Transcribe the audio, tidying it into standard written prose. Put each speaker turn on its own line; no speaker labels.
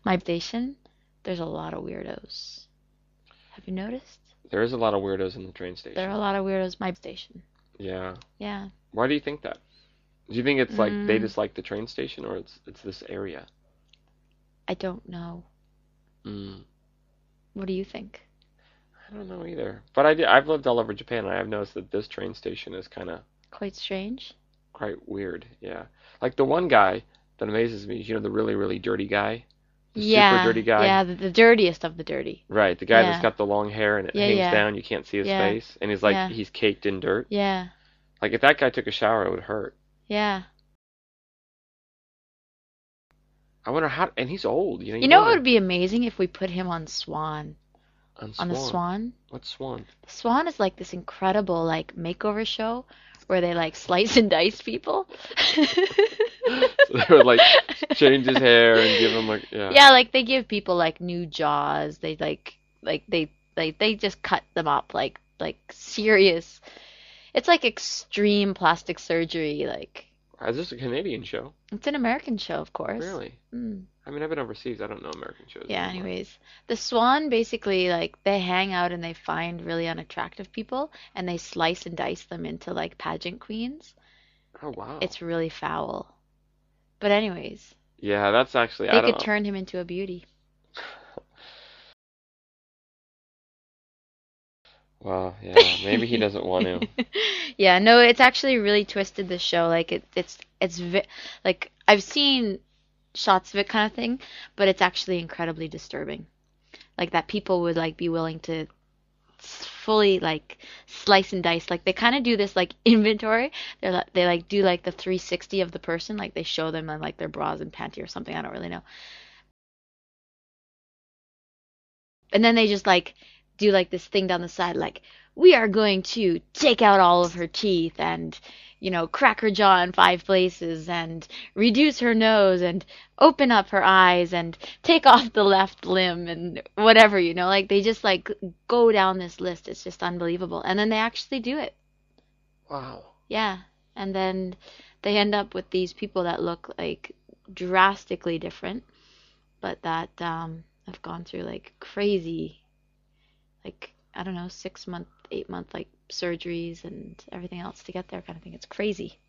My station, there's a lot of weirdos. Have you noticed?
There is a lot of weirdos in the train
There are a
station.
lot of weirdos. My station.
Yeah.
Yeah.
Why do you think that? Do you think it's like they
Mm,
just like the train station, or it's this area?
I don't know.
Mm.
What do you think?
I don't know either. But I've lived all over Japan, and I've noticed that this train station is kind of
Quite strange.
quite weird. Yeah. Like the one guy that amazes me is, the really, really dirty guy, the super
Yeah,
dirty guy.
yeah, the dirtiest of the dirty.
Right, the guy that's
Yeah,
got the long hair and it
yeah,
hangs
yeah,
down, you can't see his
yeah,
face, and he's like
yeah,
he's caked in dirt.
yeah,
Like if that guy took a shower, it would hurt.
yeah.
I wonder how, and he's old,
You
you
know what would
wonder.
be amazing if we put him on Swan?
On
On the
Swan.
Swan?
What's Swan?
The Swan is like this incredible like makeover show where they like slice and dice people.
So they would like change his hair and give him like, yeah.
Yeah, like they give people like new jaws. They they just cut them up like serious. It's like extreme plastic surgery. Like
Is this a Canadian show?
it's an American show, of course.
Really?
Mm.
I mean, I've been overseas. I don't know American shows
Yeah,
anymore.
anyways. The Swan basically like they hang out and they find really unattractive people and they slice and dice them into like pageant queens.
Oh wow.
It's really foul. But anyways,
Yeah, that's actually
they
I
could
don't.
turn him into a beauty.
Well, yeah, maybe he doesn't want to.
Yeah, no, it's actually really twisted the show. Like like I've seen shots of it kind of thing, but it's actually incredibly disturbing. Like that people would like be willing to fully like slice and dice. Like they kind of do this like inventory. They like do like the 360 of the person. Like they show them on like their bras and panty or something. I don't really know. And then they just like do like this thing down the side, like we are going to take out all of her teeth and crack her jaw in 5 places and reduce her nose and open up her eyes and take off the left limb and whatever, like they just like go down this list. It's just unbelievable. And then they actually do it.
Wow.
Yeah. And then they end up with these people that look like drastically different, but that have gone through like crazy, like I don't know, 6 month, 8 month like surgeries and everything else to get there kind of thing. It's crazy.